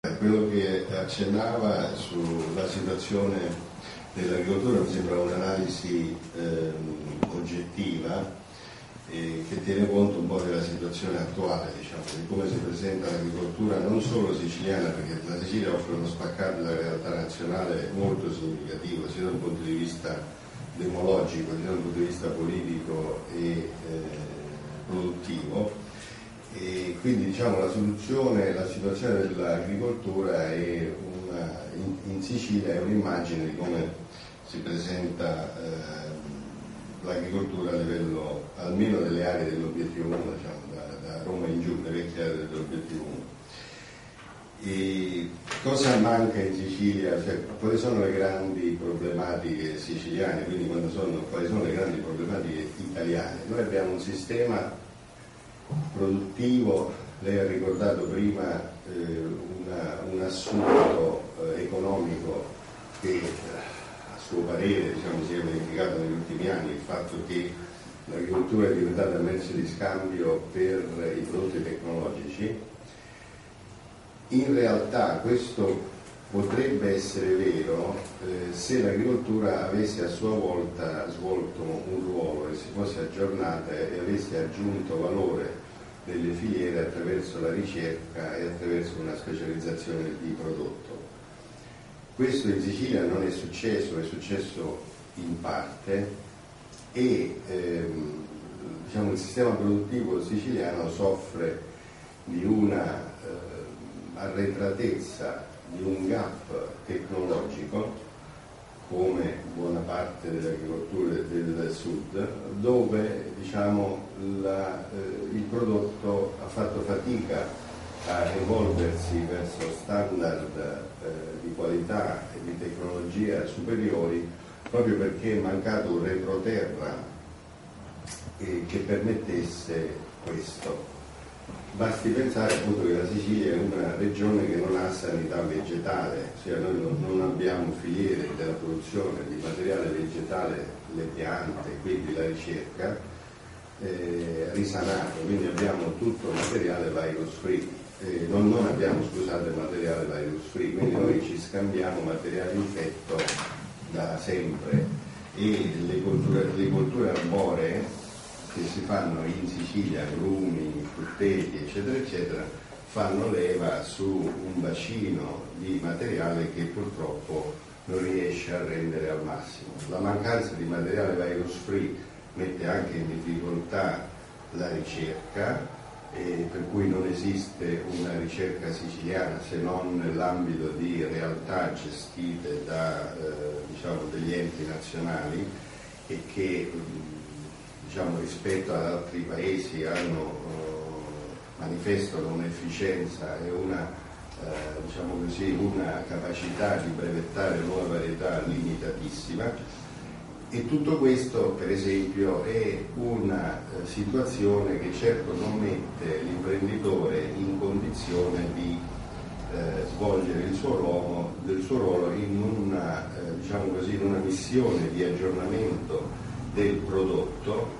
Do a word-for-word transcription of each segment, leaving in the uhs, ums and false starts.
Quello che accennava sulla situazione dell'agricoltura mi sembra un'analisi ehm, oggettiva eh, che tiene conto un po' della situazione attuale, diciamo, di come si presenta l'agricoltura non solo siciliana, perché la Sicilia offre uno spaccato della realtà nazionale molto significativo sia dal punto di vista demologico sia dal punto di vista politico e eh, produttivo. E quindi diciamo la soluzione, la situazione dell'agricoltura è una, in, in Sicilia è un'immagine di come si presenta eh, l'agricoltura a livello almeno delle aree dell'obiettivo uno, diciamo, da, da Roma in giù, le vecchie aree dell'obiettivo uno. E cosa manca in Sicilia? Cioè, quali sono le grandi problematiche siciliane? Quindi quando sono, quali sono le grandi problematiche italiane? Noi abbiamo un sistema produttivo, lei ha ricordato prima eh, una, un assunto eh, economico che a suo parere diciamo, si è verificato negli ultimi anni, il fatto che l'agricoltura è diventata merce di scambio per i prodotti tecnologici. In realtà questo potrebbe essere vero eh, se l'agricoltura avesse a sua volta svolto un ruolo e si fosse aggiornata e avesse aggiunto valore delle filiere attraverso la ricerca e attraverso una specializzazione di prodotto. Questo in Sicilia non è successo, è successo in parte e ehm, diciamo, il sistema produttivo siciliano soffre di una eh, arretratezza, di un gap tecnologico come buona parte delle agricolture del sud, dove diciamo, la, eh, il prodotto ha fatto fatica a evolversi verso standard eh, di qualità e di tecnologia superiori proprio perché è mancato un retroterra eh, che permettesse questo. Basti pensare appunto che la Sicilia è una regione che non ha sanità vegetale, cioè noi non abbiamo filiere della produzione di materiale vegetale, le piante, quindi la ricerca, eh, risanato, quindi abbiamo tutto materiale virus free, eh, non, non abbiamo scusate materiale virus free, quindi noi ci scambiamo materiale infetto da sempre e le colture, le colture arboree che si fanno in Sicilia, agrumi, frutteti, eccetera, eccetera, fanno leva su un bacino di materiale che purtroppo non riesce a rendere al massimo. La mancanza di materiale virus free mette anche in difficoltà la ricerca, eh, per cui non esiste una ricerca siciliana se non nell'ambito di realtà gestite da eh, diciamo, degli enti nazionali e che diciamo, rispetto ad altri paesi hanno, eh, manifestano un'efficienza e una, eh, diciamo così, una capacità di brevettare nuove varietà limitatissima. E tutto questo, per esempio, è una eh, situazione che certo non mette l'imprenditore in condizione di eh, svolgere il suo ruolo, del suo ruolo in una, eh, diciamo così, in una missione di aggiornamento del prodotto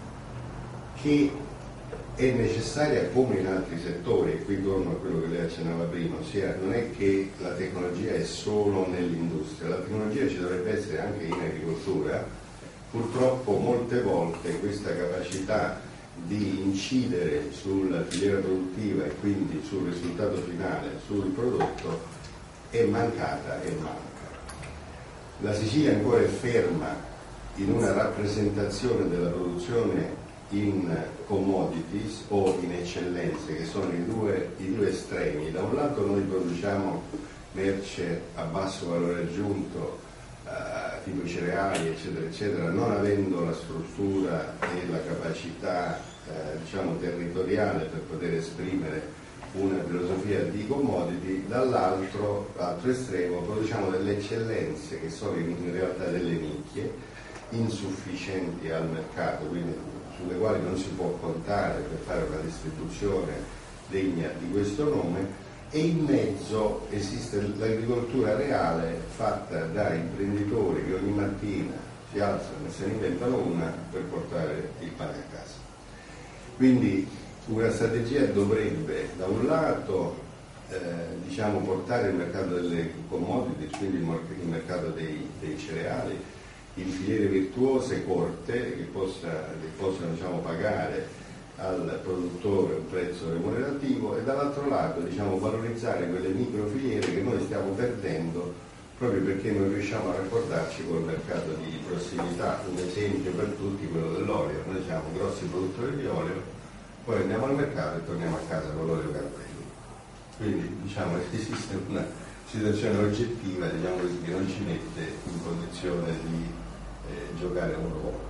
che è necessaria come in altri settori, e qui torno a quello che lei accennava prima, ossia non è che la tecnologia è solo nell'industria, la tecnologia ci dovrebbe essere anche in agricoltura. Purtroppo molte volte questa capacità di incidere sulla filiera produttiva e quindi sul risultato finale, sul prodotto, è mancata e manca. La Sicilia ancora è ferma in una rappresentazione della produzione in commodities o in eccellenze, che sono i due, i due estremi. Da un lato noi produciamo merce a basso valore aggiunto, eh, tipo cereali, eccetera, eccetera, non avendo la struttura e la capacità eh, diciamo, territoriale per poter esprimere una filosofia di commodity. Dall'altro, l'altro estremo, produciamo delle eccellenze che sono in, in realtà delle nicchie, insufficienti al mercato, quindi sulle quali non si può contare per fare una distribuzione degna di questo nome, e in mezzo esiste l'agricoltura reale fatta da imprenditori che ogni mattina si alzano e se ne inventano una per portare il pane a casa. Quindi una strategia dovrebbe da un lato eh, diciamo, portare il mercato delle commodity, quindi il mercato dei, dei cereali, in filiere virtuose, corte, che, possa, che possano diciamo, pagare al produttore un prezzo remunerativo, e dall'altro lato diciamo, valorizzare quelle microfiliere che noi stiamo perdendo proprio perché non riusciamo a rapportarci col mercato di prossimità. Un esempio per tutti, quello dell'olio. Noi siamo grossi produttori di olio, poi andiamo al mercato e torniamo a casa con l'olio Carpelli. Quindi diciamo esiste una situazione oggettiva, diciamo così, che non ci mette in condizione di eh, giocare un ruolo.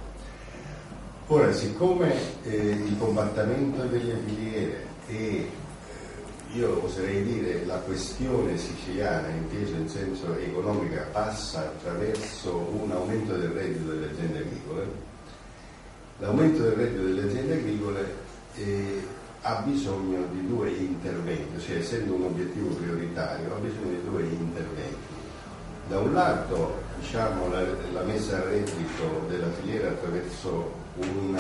Ora, siccome eh, il compattamento delle filiere e eh, io oserei dire la questione siciliana inteso in senso economico passa attraverso un aumento del reddito delle aziende agricole, l'aumento del reddito delle aziende agricole eh, ha bisogno di due interventi, cioè essendo un obiettivo prioritario ha bisogno di due interventi. Da un lato diciamo, la, la messa a reddito della filiera attraverso una,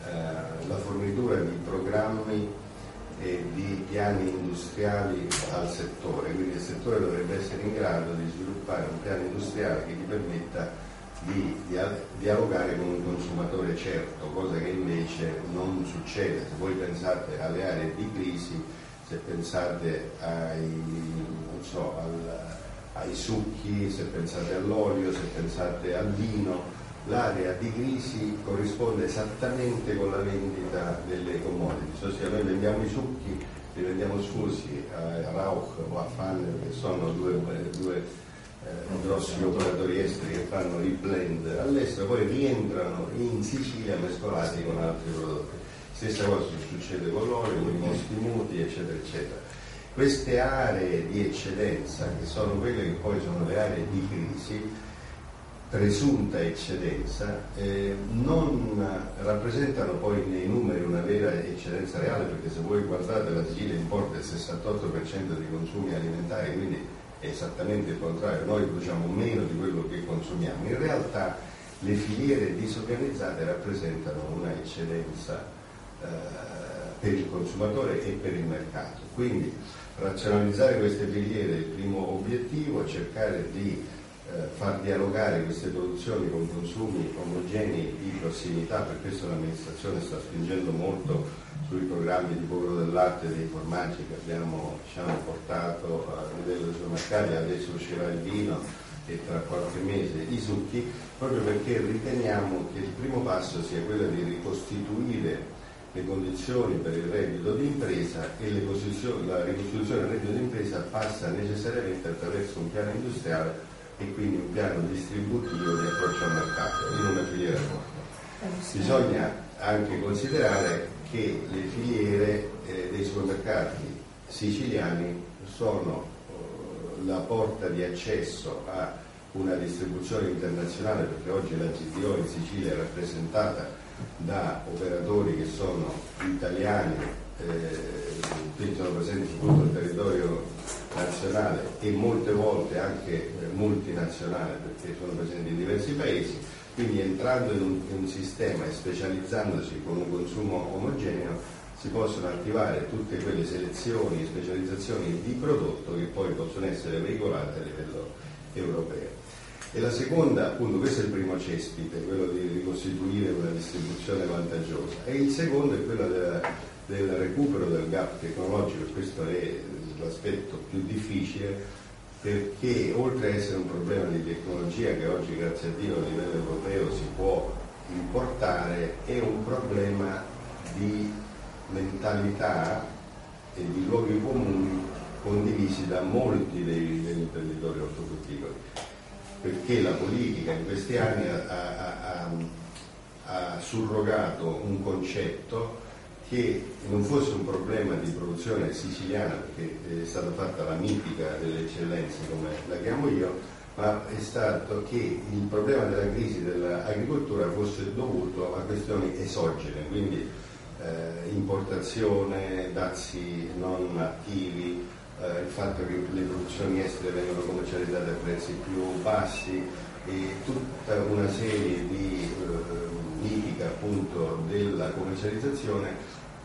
eh, la fornitura di programmi e di piani industriali al settore, quindi il settore dovrebbe essere in grado di sviluppare un piano industriale che gli permetta di, di dialogare con un consumatore certo, cosa che invece non succede. Se voi pensate alle aree di crisi, se pensate ai, non so, al, ai succhi, se pensate all'olio, se pensate al vino, l'area di crisi corrisponde esattamente con la vendita delle commodity, cioè se noi vendiamo i succhi, li vendiamo sfusi a Rauch o a Fanner, che sono due, due eh, grossi operatori esteri che fanno il blend all'estero, poi rientrano in Sicilia mescolati con altri prodotti. Stessa cosa succede con l'olio, con i moschi muti, eccetera, eccetera. Queste aree di eccedenza, che sono quelle che poi sono le aree di crisi, presunta eccedenza, eh, non rappresentano poi nei numeri una vera eccedenza reale, perché se voi guardate la Sicilia importa il sessantotto per cento dei consumi alimentari, quindi è esattamente il contrario, noi produciamo meno di quello che consumiamo. In realtà le filiere disorganizzate rappresentano una eccedenza eh, per il consumatore e per il mercato. Quindi razionalizzare queste filiere è il primo obiettivo, cercare di far dialogare queste produzioni con consumi omogenei di prossimità. Per questo l'amministrazione sta spingendo molto sui programmi di povero del latte e dei formaggi che abbiamo diciamo, portato a livello dei supermercati. Adesso uscirà il vino e tra qualche mese i succhi, proprio perché riteniamo che il primo passo sia quello di ricostituire le condizioni per il reddito di impresa, e le la ricostituzione del reddito di impresa passa necessariamente attraverso un piano industriale e quindi un piano distributivo di approccio al mercato in una filiera corta. Bisogna anche considerare che le filiere eh, dei supermercati siciliani sono eh, la porta di accesso a una distribuzione internazionale, perché oggi la G D O in Sicilia è rappresentata da operatori che sono italiani, eh, quindi sono presenti su tutto il territorio nazionale e molte volte anche eh, multinazionale, perché sono presenti in diversi paesi. Quindi entrando in un, in un sistema e specializzandosi con un consumo omogeneo si possono attivare tutte quelle selezioni e specializzazioni di prodotto che poi possono essere veicolate a livello europeo. E la seconda, appunto, questo è il primo cespite, quello di ricostituire una distribuzione vantaggiosa, e il secondo è quello del, del recupero del gap tecnologico. Questo è l'aspetto più difficile, perché oltre a essere un problema di tecnologia che oggi grazie a Dio a livello europeo si può importare, è un problema di mentalità e di luoghi comuni condivisi da molti dei, degli imprenditori ortofrutticoli, perché la politica in questi anni ha, ha, ha, ha surrogato un concetto che non fosse un problema di produzione siciliana, perché è stata fatta la mitica delle eccellenze, come la chiamo io, ma è stato che il problema della crisi dell'agricoltura fosse dovuto a questioni esogene, quindi eh, importazione, dazi non attivi, eh, il fatto che le produzioni estere vengono commercializzate a prezzi più bassi e tutta una serie di eh, mitica appunto della commercializzazione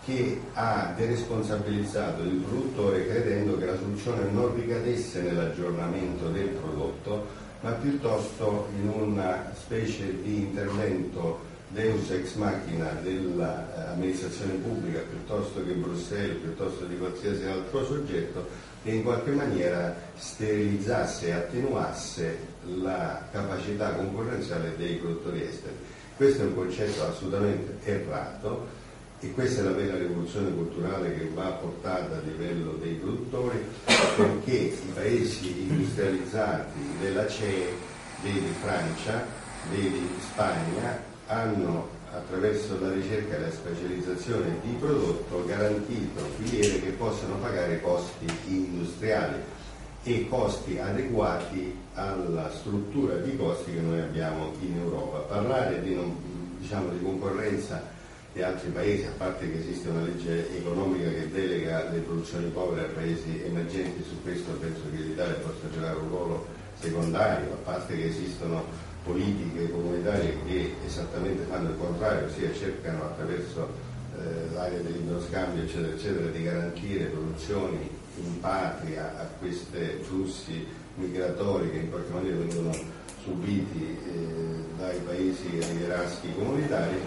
che ha deresponsabilizzato il produttore credendo che la soluzione non ricadesse nell'aggiornamento del prodotto, ma piuttosto in una specie di intervento deus ex machina dell'amministrazione pubblica, piuttosto che Bruxelles, piuttosto di qualsiasi altro soggetto, che in qualche maniera sterilizzasse e attenuasse la capacità concorrenziale dei produttori esteri. Questo è un concetto assolutamente errato e questa è la vera rivoluzione culturale che va portata a livello dei produttori, perché i paesi industrializzati della C E, vedi Francia, vedi Spagna, hanno attraverso la ricerca e la specializzazione di prodotto garantito filiere che possano pagare costi industriali e costi adeguati alla struttura di costi che noi abbiamo in Europa. Parlare di, non, diciamo, di concorrenza di altri paesi, a parte che esiste una legge economica che delega le produzioni povere a paesi emergenti, su questo penso che l'Italia possa giocare un ruolo secondario, a parte che esistono politiche comunitarie che esattamente fanno il contrario, ossia cercano attraverso eh, l'area del libero scambio eccetera eccetera di garantire produzioni in patria a questi flussi migratori che in qualche maniera vengono subiti eh, dai paesi rivieraschi comunitari.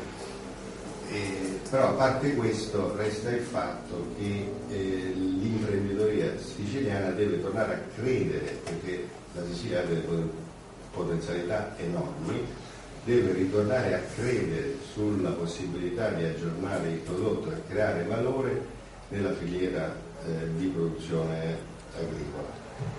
Eh, però a parte questo resta il fatto che eh, l'imprenditoria siciliana deve tornare a credere, perché la Sicilia ha delle potenzialità enormi, deve ritornare a credere sulla possibilità di aggiornare il prodotto e creare valore nella filiera eh, di produzione agricola.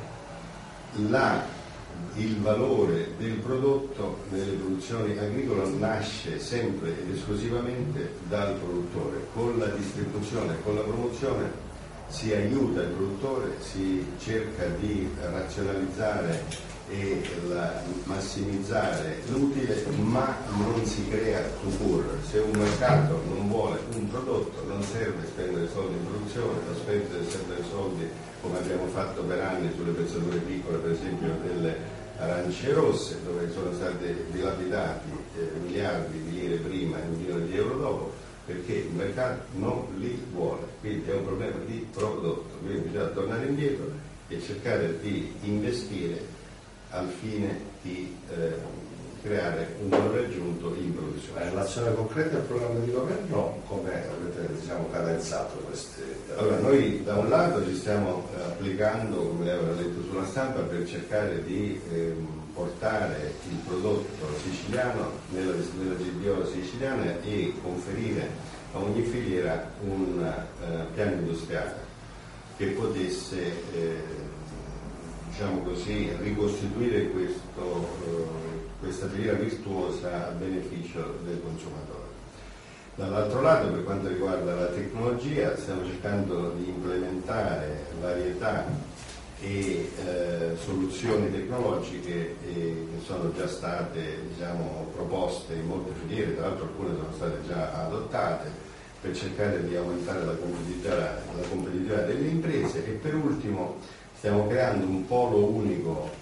La, il valore del prodotto nelle produzioni agricole nasce sempre ed esclusivamente dal produttore. Con la distribuzione e con la promozione si aiuta il produttore, si cerca di razionalizzare e la, massimizzare l'utile, ma non si crea tout court. Se un mercato non vuole un prodotto non serve spendere soldi in produzione, non spendere sempre soldi come abbiamo fatto per anni sulle pezzature piccole, per esempio delle arance rosse, dove sono stati dilapidati eh, miliardi di lire prima e milioni di euro dopo, perché il mercato non li vuole. Quindi è un problema di prodotto, quindi bisogna tornare indietro e cercare di investire al fine di eh, creare un valore aggiunto in produzione. In relazione concreta al programma di governo, come avete diciamo, cadenzato queste? Allora, noi da un lato ci stiamo eh, applicando, come lei aveva detto sulla stampa, per cercare di eh, portare il prodotto siciliano nella, nella G D O siciliana e conferire a ogni filiera un eh, piano industriale che potesse eh, diciamo così, ricostituire questo, eh, questa filiera virtuosa a beneficio del consumatore. Dall'altro lato, per quanto riguarda la tecnologia, stiamo cercando di implementare varietà e eh, soluzioni tecnologiche eh, che sono già state diciamo, proposte in molte filiere, tra l'altro alcune sono state già adottate, per cercare di aumentare la competitività, la competitività delle imprese. E per ultimo stiamo creando un polo unico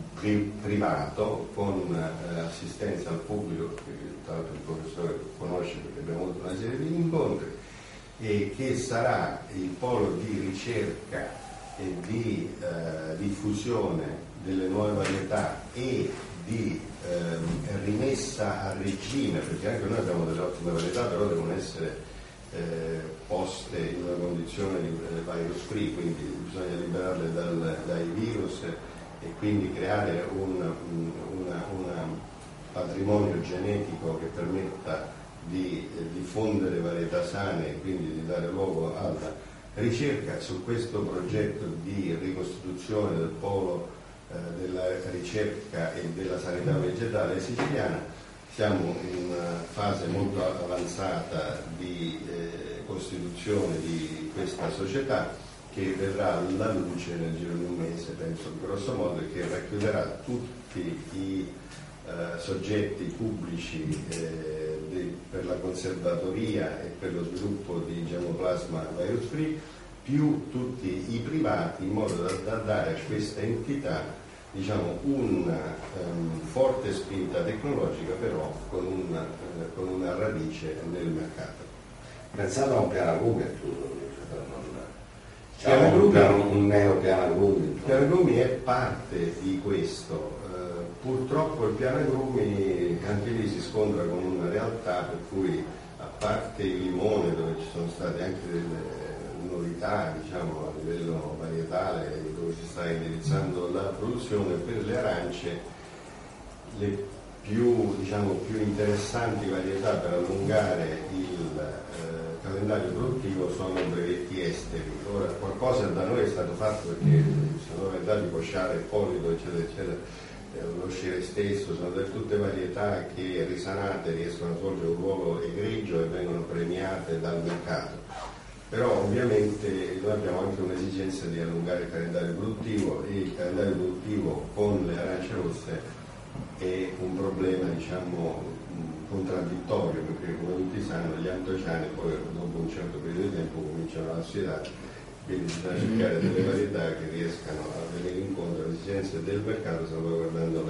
privato con eh, assistenza al pubblico, che tra l'altro il professore conosce perché abbiamo avuto una serie di incontri, e che sarà il polo di ricerca e di eh, diffusione delle nuove varietà e di eh, rimessa a regime, perché anche noi abbiamo delle ottime varietà, però devono essere Eh, poste in una condizione di eh, virus free, quindi bisogna liberarle dal, dai virus e quindi creare un una, una patrimonio genetico che permetta di eh, diffondere varietà sane e quindi di dare luogo alla ricerca. Su questo progetto di ricostituzione del polo eh, della ricerca e della sanità vegetale siciliana siamo in una fase molto avanzata di eh, costituzione di questa società che verrà alla luce nel giro di un mese, penso grosso modo, e che racchiuderà tutti i eh, soggetti pubblici eh, di, per la conservatoria e per lo sviluppo di germoplasma virus free, più tutti i privati, in modo da, da dare a questa entità diciamo una um, forte spinta tecnologica, però con una, uh, con una radice nel mercato. Pensate a un piano agrumi, Piano un, agrumi, piano, un neo piano agrumi. il piano agrumi è parte di questo. Uh, purtroppo il piano agrumi anche lì si scontra con una realtà per cui, a parte il limone, dove ci sono state anche delle novità, diciamo, a livello varietale, dove si sta indirizzando la produzione, per le arance le più, diciamo, più interessanti varietà per allungare il eh, calendario produttivo sono brevetti esteri. Ora, qualcosa da noi è stato fatto, perché sono brevettati Cosciare, Ippolito, eccetera, eccetera, eh, lo Scire stesso, sono tutte varietà che risanate riescono a svolgere un ruolo egregio e vengono premiate dal mercato. Però ovviamente noi abbiamo anche un'esigenza di allungare il calendario produttivo, e il calendario produttivo con le arance rosse è un problema, diciamo, contraddittorio, perché come tutti sanno gli antociani poi dopo un certo periodo di tempo cominciano a ossidare, quindi bisogna cercare delle varietà che riescano a venire incontro alle esigenze del mercato, salvaguardando